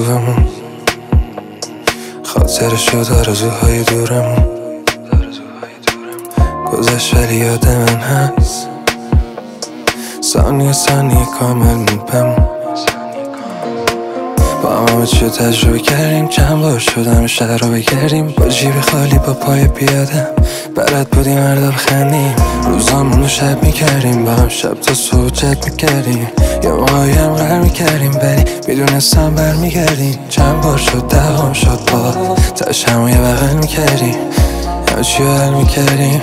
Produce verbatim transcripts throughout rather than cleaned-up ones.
آرزوهمون، خاطر شد آرزوهای دورمون. گذشت ولی یاد من هست، ثانیه ثانیه کامل میپم. با همه چی تجربه کردیم، چند بار شدم شهر رو بگردیم. با جیب خالی با پای پیادم بلد بودیم هر دو بخندیم. روزامون رو شب میکردیم، با هم شب تا صبح چت میکردیم. یه موقعی هم غر میکردیم ولی میدونستم بر میگردیم. چند بار شد دهم شد با تش همو یه بغل میکردیم، یا چی حل میکردیم.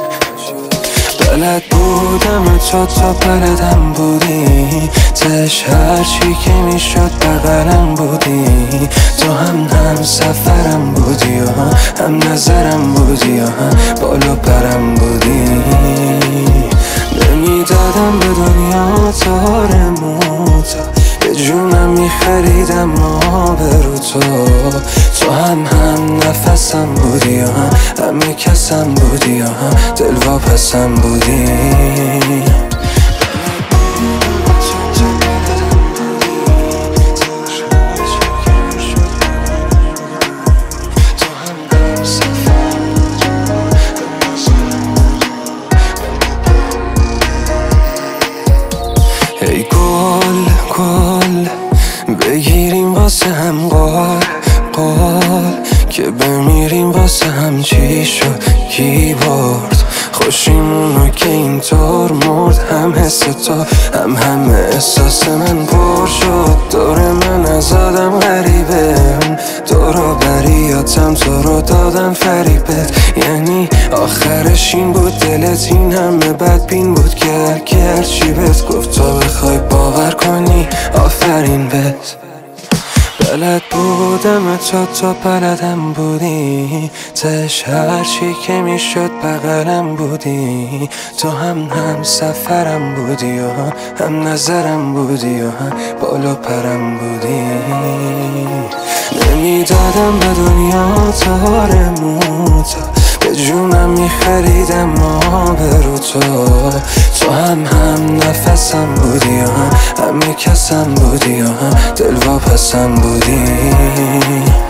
بلد بودم تو تا بلدم بودی، تش هرچی که میشد بغلم بودی. تو هم هم سفرم بودی و هم نظرم بودی و هم بالا پرم بودی. نمیدادم به دنیا تارموت، به جونم میخریدم آبرو تو. تو هم هم نفسم بودی و هم همه کسم بودی و هم دلواپسم بودی. ای گل گل بگیریم واسه هم قال قال، که بمیریم واسه هم. چی شد کی برد خوشیمونو که اینطور مرد؟ هم حس تو هم هم احساس من پر شد. دور من از آدم غریبه، دورو بریاتم تو رو دادم فریبت. یعنی آخرش این بود دلت این همه بدبین بود که هرکی هرچی بهت گفت تو بخوای باور کنی آفرین بهت. بلد بودم تو تا بلدم بودی، تش هرچی که میشد بغلم بودی. تو هم هم سفرم بودی و هم, هم نظرم بودی و هم بالا پرم بودی. نمیدادم به دنیا تارموت، به جونم میخریدم آبرو تو. تو هم هم نفسم بودی و هم همه کسم بودی و هم دلواپسم بودی.